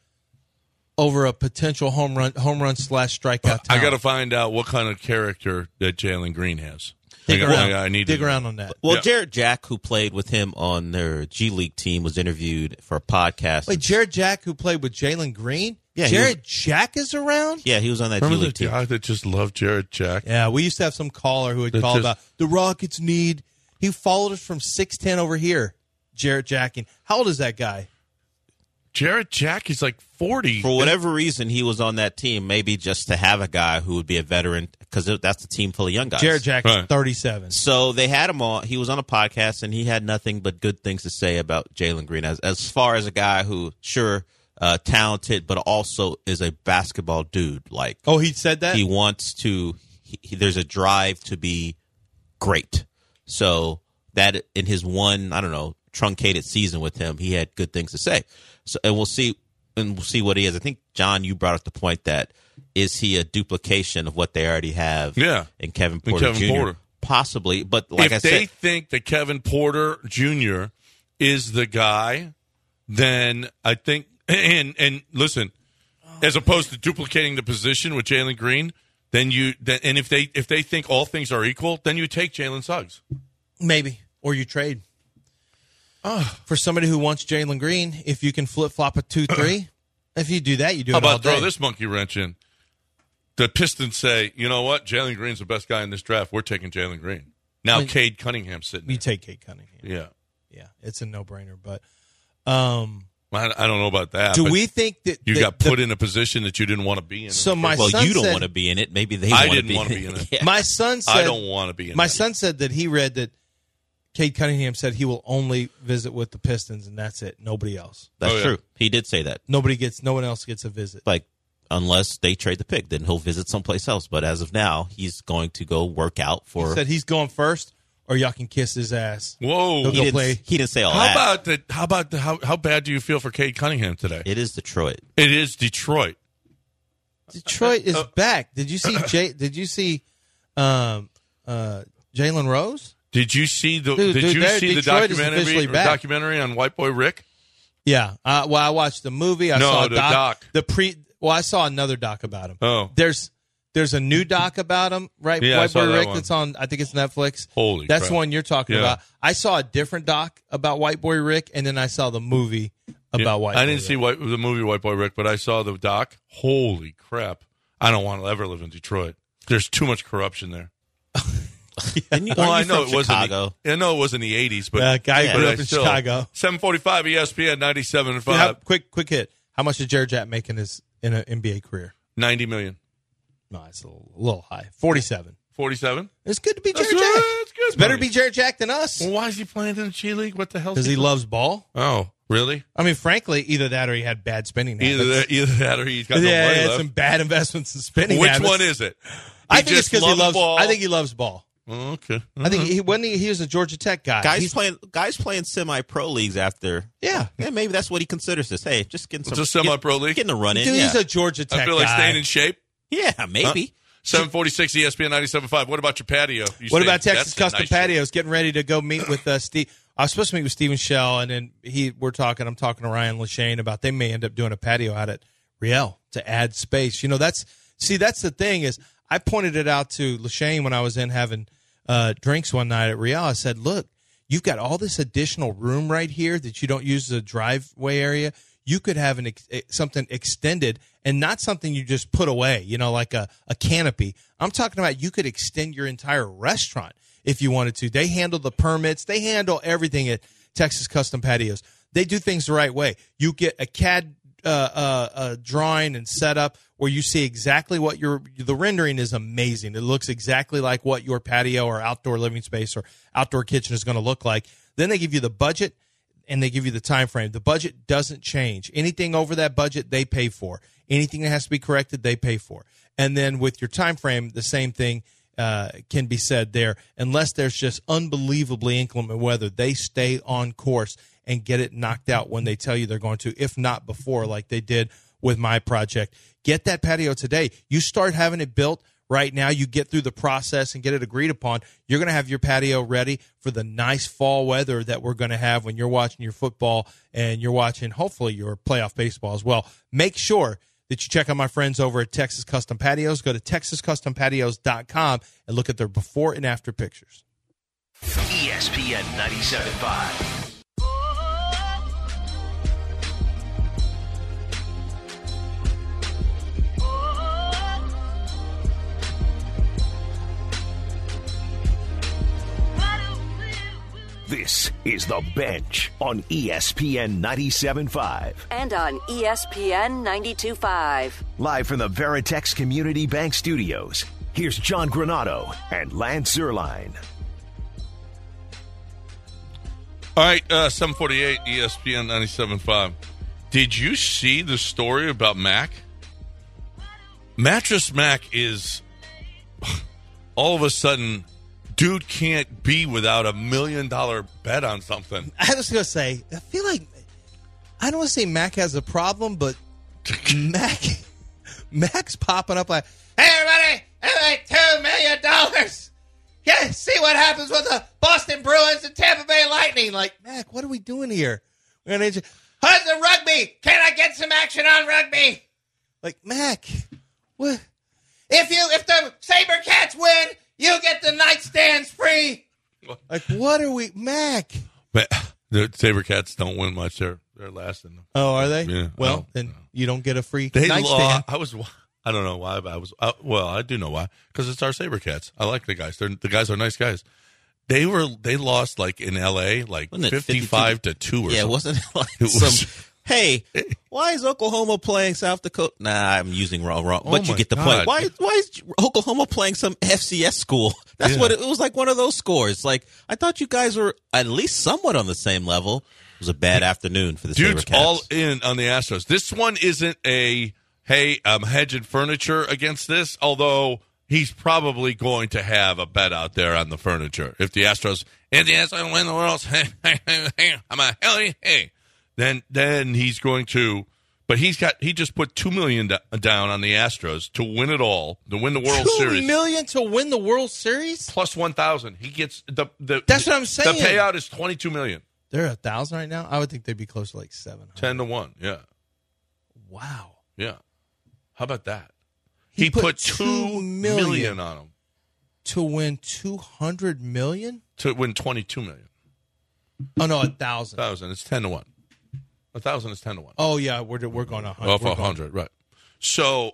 a potential home run / strikeout talent? I got to find out what kind of character that Jalen Green has. Dig around on that. Well, Jared Jack, who played with him on their G League team, was interviewed for a podcast. Wait, Jared Jack, who played with Jalen Green? Yeah, Jared Jack is around? Yeah, he was on that G League team. Remember the guy that just loved Jared Jack? Yeah, we used to have some caller who would call about the Rockets need. He followed us from 6'10" over here, Jared Jack. And how old is that guy? Jared Jack, he's like 40. For whatever reason, he was on that team, maybe just to have a guy who would be a veteran, because that's the team full of young guys. Jared Jack is 37. So they had him on. He was on a podcast, and he had nothing but good things to say about Jalen Green as far as a guy who, talented, but also is a basketball dude. He said that? He wants to there's a drive to be great. So that in his one, truncated season with him, he had good things to say. So we'll see what he is. I think, John, you brought up the point that is he a duplication of what they already have in Kevin Porter Jr.? Possibly, but if they think that Kevin Porter Jr. is the guy, then I think, and listen, as opposed to duplicating the position with Jalen Green, and if they think all things are equal, then you take Jalen Suggs. Maybe. Or you trade. For somebody who wants Jalen Green, if you can flip-flop a 2-3, if you do that, you do How it all about day. throw this monkey wrench in? The Pistons say, you know what? Jalen Green's the best guy in this draft. We're taking Jalen Green. Now Cade Cunningham's sitting there. You take Cade Cunningham. Yeah. It's a no-brainer. But I don't know about that. do we think that you got put in a position that you didn't want to be in? So my well, son you don't said, want to be in it. Maybe they I want didn't want to be in it. Yeah. My son said I don't want to be in it. My son said that he read that Cade Cunningham said he will only visit with the Pistons, and that's it. Nobody else. That's true. He did say that. No one else gets a visit. Like, unless they trade the pick, then he'll visit someplace else. But as of now, he's going to go work out for. He said he's going first, or y'all can kiss his ass. Whoa! He didn't say all that. How bad do you feel for Cade Cunningham today? It is Detroit. It is Detroit. Detroit is back. Did you see? Jalen Rose? Did you see the Detroit is officially back. documentary on White Boy Rick? Yeah. Well, I watched the movie. I saw a doc. I saw another doc about him. Oh. There's a new doc about him, right? Yeah, White Boy Rick one. That's on, I think it's Netflix. Holy That's crap. the one you're talking about. I saw a different doc about White Boy Rick, and then I saw the movie about White Boy Rick. I didn't see the movie White Boy Rick, but I saw the doc. Holy crap. I don't want to ever live in Detroit. There's too much corruption there. Well, I know it wasn't. Chicago. I know it was in the '80s, but guy grew but up in still, Chicago. 745 ESPN 97.5. Quick hit. How much did Jared Jack make in an NBA career? $90 million. No, it's a little high. 47. 47. It's good to be Jared That's Jack. good. It's good. It's better to money. be Jared Jack than us. Well, why is he playing in the G League? What the hell? Because he loves ball. Oh, really? I mean, frankly, either that or he had bad spending habits. Either that or he's got no money he had left. some bad investments in spending Which habits. one is it? I think it's because he loves ball. I think he loves ball. Oh, okay. I think he was a Georgia Tech guy. Guys playing semi-pro leagues after. Yeah, maybe that's what he considers this. Hey, just getting some. It's a semi-pro league. Getting a run in. Dude, yeah. he's a Georgia Tech guy. I feel like staying in shape. Yeah, maybe. 746 ESPN 97.5. What about your patio? What about Texas That's a Custom nice Patios? Getting ready to go meet with Steve. I was supposed to meet with Steven Shell, and then I'm talking to Ryan Lashane about they may end up doing a patio out at Riel to add space. You know, that's the thing is I pointed it out to Lashane when I was in having drinks one night at Riel. I said, look, you've got all this additional room right here that you don't use as a driveway area. You could have something extended and not something you just put away, you know, like a canopy. I'm talking about you could extend your entire restaurant if you wanted to. They handle the permits. They handle everything at Texas Custom Patios. They do things the right way. You get a CAD drawing and setup where you see exactly what the rendering is amazing. It looks exactly like what your patio or outdoor living space or outdoor kitchen is going to look like. Then they give you the budget and they give you the time frame. The budget doesn't change. Anything over that budget, they pay for. Anything that has to be corrected, they pay for. And then with your time frame, the same thing can be said there. Unless there's just unbelievably inclement weather, they stay on course and get it knocked out when they tell you they're going to, if not before, like they did with my project. Get that patio today. You start having it built right now. You get through the process and get it agreed upon. You're going to have your patio ready for the nice fall weather that we're going to have when you're watching your football and you're watching, hopefully, your playoff baseball as well. Make sure that you check out my friends over at Texas Custom Patios. Go to TexasCustomPatios.com and look at their before and after pictures. ESPN 97.5. This is The Bench on ESPN 97.5. And on ESPN 92.5. Live from the Veritex Community Bank Studios, here's John Granado and Lance Zierlein. All right, 748 ESPN 97.5. Did you see the story about Mac? Mattress Mac is all of a sudden... Dude can't be without $1 million bet on something. I was going to say, I feel like, I don't want to say Mac has a problem, but Mac's popping up like, hey, everybody, it's like $2 million. Yeah, see what happens with the Boston Bruins and Tampa Bay Lightning. Like, Mac, what are we doing here? We're going to how's the rugby? Can I get some action on rugby? Like, Mac, what? If the SaberCats win, you get the nightstands free. Like, what are we, Mac? But the SaberCats don't win much. They're last in them. Oh, are they? Yeah. Well, then you don't get a free They nightstand. I don't know why, but I do know why. Because it's our SaberCats. I like the guys. The guys are nice guys. They lost like in L.A. like 55 to 2 or something. Yeah, it wasn't like It was- some. Hey, why is Oklahoma playing South Dakota? Nah, I'm using wrong. But you my get the God. point. Why is Oklahoma playing some FCS school? That's what it was like. One of those scores. Like, I thought you guys were at least somewhat on the same level. It was a bad afternoon for the Dude's SaberCats. all in on the Astros. This one isn't a, hey, I'm hedging furniture against this, although he's probably going to have a bet out there on the furniture. If the Astros win the World, I'm a hey. Then he's going to, but he just put $2 million down on the Astros to win it all, to win the World Series. $2 million to win the World Series? Plus 1,000. He gets the. That's what I'm saying. The payout is $22 million. They're 1,000 right now. I would think they'd be close to like 700. 10 to 1. Yeah. Wow. Yeah. How about that? He put $2 million on him to win $200 million. To win $22 million. Oh no, 1,000. 1,000. It's 10 to 1. 1,000 is 10 to 1. Oh yeah, we're going 100. Off 100, right? So,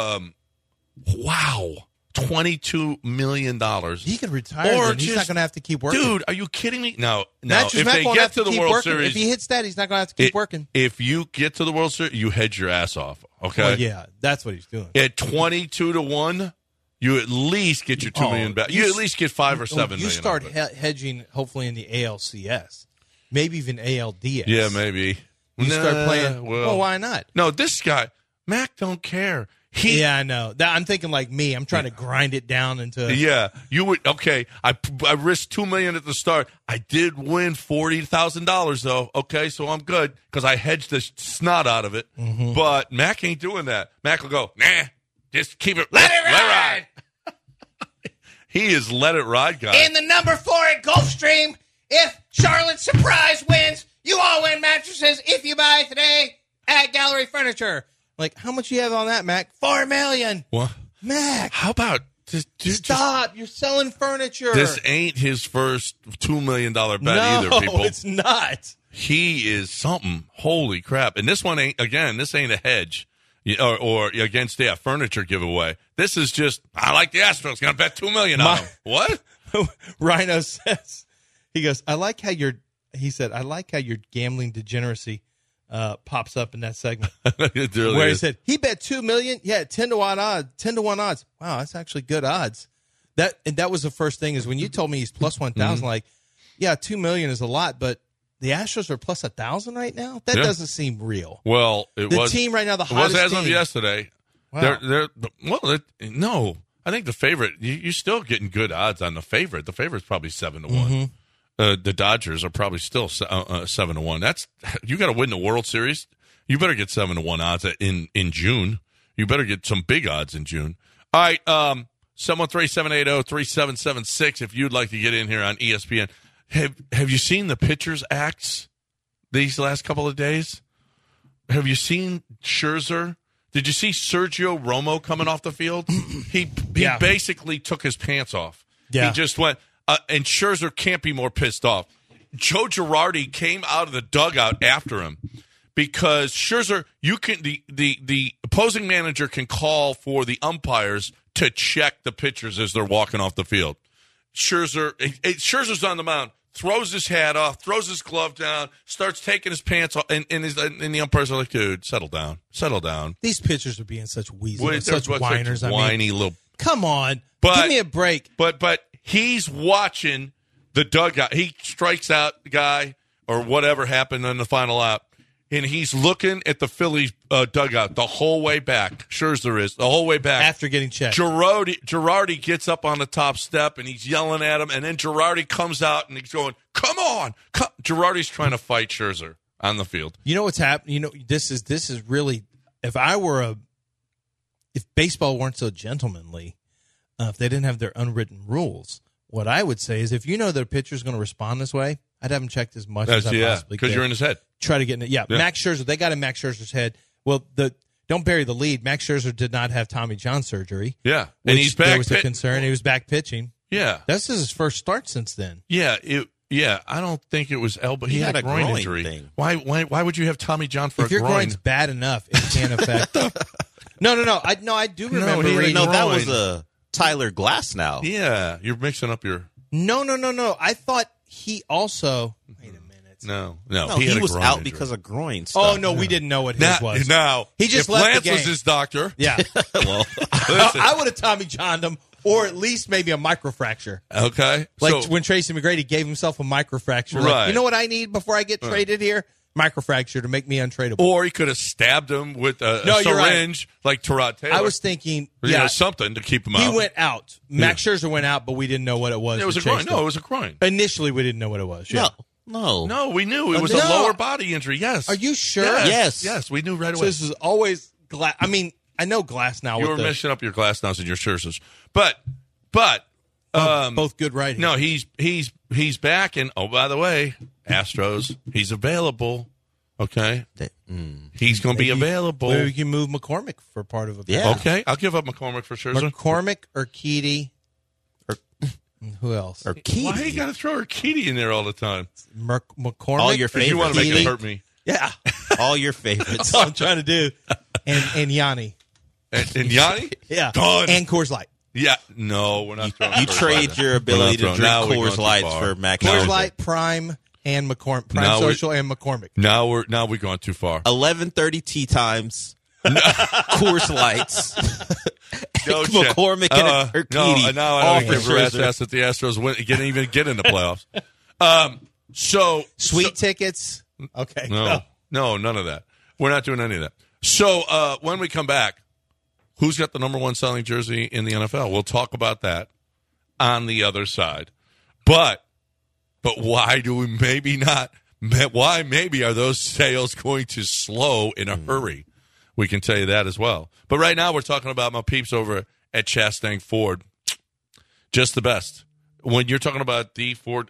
wow, $22 million. He could retire. Or he's not going to have to keep working. Dude, are you kidding me? No. Matthews If Mac they won't get have to the keep World working. Series, if he hits that, he's not going to have to keep working. If you get to the World Series, you hedge your ass off. Okay. Well, yeah, that's what he's doing. At 22 to 1, you at least get your $2 million back. You at least get $5 or $7 million. You start hedging, hopefully in the ALCS, maybe even ALDS. Yeah, maybe. You start playing. Well, why not? No, this guy, Mac, don't care. Yeah, I know. I'm thinking like me. I'm trying to grind it down into. Yeah, you would. Okay, I risked $2 million at the start. I did win $40,000 though. Okay, so I'm good because I hedged the snot out of it. Mm-hmm. But Mac ain't doing that. Mac will go, nah, just keep it. Let it ride. He is let it ride guy. In the number 4 at Gulfstream, if Charlotte Surprise wins, you all win mattresses if you buy today at Gallery Furniture. Like, how much you have on that, Mac? $4 million. What? Mac. How about stop? You're selling furniture. This ain't his first $2 million bet either, people. No, it's not. He is something. Holy crap. And this one ain't, again, this ain't a hedge or against the furniture giveaway. This is just, I like the Astros. Going to bet $2 million on them. What? Rhino says, he goes, I like how your gambling degeneracy pops up in that segment. It really where is. he said he bet $2 million. Yeah, 10 to 1 odds. Wow, that's actually good odds. That was the first thing is when you told me he's plus 1,000. Mm-hmm. Like, yeah, $2 million is a lot, but the Astros are plus 1,000 right now. That doesn't seem real. Well, the team right now, the hottest as team. of yesterday. Wow. No, I think the favorite. You're still getting good odds on the favorite. The favorite's probably 7 to 1. Mm-hmm. The Dodgers are probably still 7 to 1. That's you got to win the World Series. You better get 7 to 1 odds in June. You better get some big odds in June. All right, 713-780-3776 if you'd like to get in here on ESPN. Have you seen the pitchers' acts these last couple of days? Have you seen Scherzer? Did you see Sergio Romo coming off the field? He basically took his pants off. Yeah. He just went. And Scherzer can't be more pissed off. Joe Girardi came out of the dugout after him because Scherzer, the opposing manager can call for the umpires to check the pitchers as they're walking off the field. Scherzer's on the mound, throws his hat off, throws his glove down, starts taking his pants off, and the umpires are like, "Dude, settle down." These pitchers are being such weasels, such whiners. Whiny little. Come on, give me a break. But he's watching the dugout. He strikes out the guy or whatever happened in the final out, and he's looking at the Phillies dugout the whole way back. Scherzer is the whole way back after getting checked. Girardi gets up on the top step and he's yelling at him, and then Girardi comes out and he's going, "Come on!" Girardi's trying to fight Scherzer on the field. You know what's happening? You know this is really. If baseball weren't so gentlemanly. If they didn't have their unwritten rules, What I would say is if you know that a pitcher's going to respond this way, I'd have him checked as much as I possibly could. Because you're in his head. Try to get in it. Yeah, Max Scherzer, they got in Max Scherzer's head. Well, don't bury the lead. Max Scherzer did not have Tommy John surgery. Yeah. And he's back. There was a concern. He was back pitching. Yeah. This is his first start since then. Yeah. I don't think it was elbow. He had a groin injury. Thing. Why would you have Tommy John for a groin? If your groin's bad enough, it can't affect. No. I do remember. That was a Tyler Glasnow. Yeah. You're mixing up your. No. I thought he also. Wait a minute. No. He was out injury. because of groin stuff. Oh, no, we didn't know what his was. No. He just if left Lance the game. was his doctor. Yeah. Well, I would have Tommy John'd him, or at least maybe a microfracture. Okay. Like when Tracy McGrady gave himself a microfracture. Right. Like, you know what I need before I get traded here? Microfracture to make me untradeable. Or he could have stabbed him with a syringe like Tyrod Taylor. I was thinking, something to keep him out. He went out. Max Scherzer went out, but we didn't know what it was. It was a groin. No, it was a groin. Initially, we didn't know what it was. Yeah. No, we knew it was a lower body injury. Yes. Are you sure? Yes, we knew right away. So this is always glass. I mean, I know Glasnow. You were messing up your Glasnows and your Scherzers, but both good writing. No, he's back, and by the way, Astros, he's available. Okay, he's going to be available. Maybe we can move McCormick for part of it. Yeah. Okay, I'll give up McCormick for Scherzer. McCormick or Urquidy. Who else? Urquidy. Why you got to throw Urquidy in there all the time? McCormick. All your favorites. You want to make it hurt me? Yeah. All your favorites. That's all I'm trying to do. And Yanni. And Yanni? Yeah. Done. And Coors Light. Yeah. No, we're not throwing. You trade your ability to drink Coors Lights for Max Scherzer. Coors Light, Prime, and McCormick. Prime Social and McCormick. Now we've gone too far. 11:30 tea times. Coors Lights. No, McCormick and Urquidy. No, now I don't give a rat's ass that the Astros even get in the playoffs. Sweet tickets. Okay. No, none of that. We're not doing any of that. So when we come back, who's got the number one selling jersey in the NFL? We'll talk about that on the other side. But why do we maybe not? Why maybe are those sales going to slow in a hurry? We can tell you that as well. But right now we're talking about my peeps over at Chastang Ford. Just the best. When you're talking about the Ford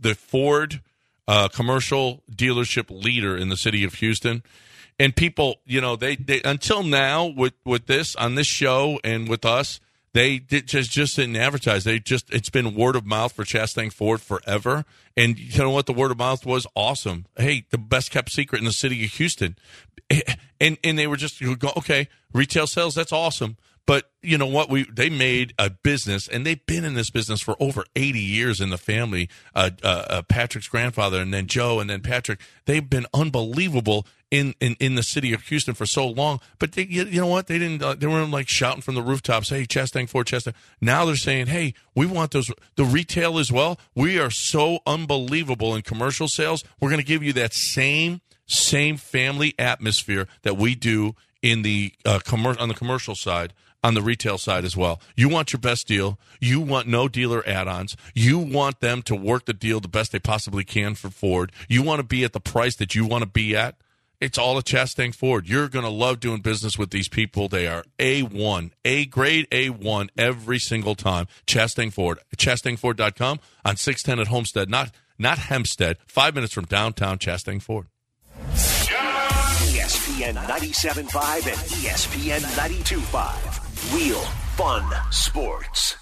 commercial dealership leader in the city of Houston, and people, they until now with this on this show and with us, they just didn't advertise. It's been word of mouth for Chastang Ford forever. And you know what? The word of mouth was awesome. Hey, the best kept secret in the city of Houston. And they were just okay, retail sales, that's awesome. But you know what? They made a business, and they've been in this business for over 80 years in the family. Patrick's grandfather, and then Joe, and then Patrick. They've been unbelievable in the city of Houston for so long. But you know what? They didn't. They weren't like shouting from the rooftops, "Hey, Chastang Ford, Chastang." Now they're saying, "Hey, we want those the retail as well. We are so unbelievable in commercial sales. We're going to give you that same family atmosphere that we do in the on the commercial side." On the retail side as well. You want your best deal. You want no dealer add-ons. You want them to work the deal the best they possibly can for Ford. You want to be at the price that you want to be at. It's all at Chastang Ford. You're going to love doing business with these people. They are A1, grade A1 every single time. Chastang Ford. ChastangFord.com on 610 at Homestead, not Hempstead. 5 minutes from downtown Chastang Ford. ESPN 97.5 and ESPN 92.5. Real fun sports.